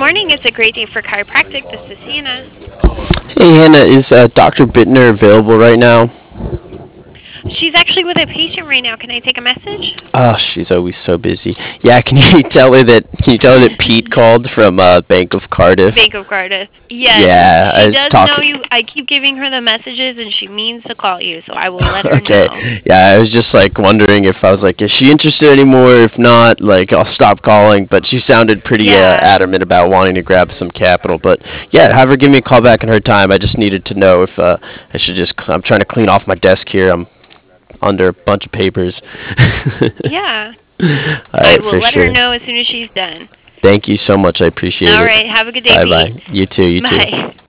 morning. It's a great day for chiropractic. This is Hannah. Hey Hannah, is Dr. Bittner available right now? She's actually with a patient right now. Can I take a message? Oh, she's always so busy. Yeah, can you tell her that Pete called from Bank of Cardiff? Bank of Cardiff. Yes, Yeah, I she was does know talking. you. I keep giving her the messages, and she means to call you, so I will let her Okay. know. Yeah, I was just like wondering if I was like, is she interested anymore? If not, like I'll stop calling. But she sounded pretty Yeah. adamant about wanting to grab some capital. But yeah, have her give me a call back in her time. I just needed to know if I should just. I'm trying to clean off my desk here. I'm under a bunch of papers. Yeah. All I right, will for let her sure. know as soon as she's done. Thank you so much. I appreciate All it. right. Have a good day, Bye Pete. bye. You too. You too. Bye.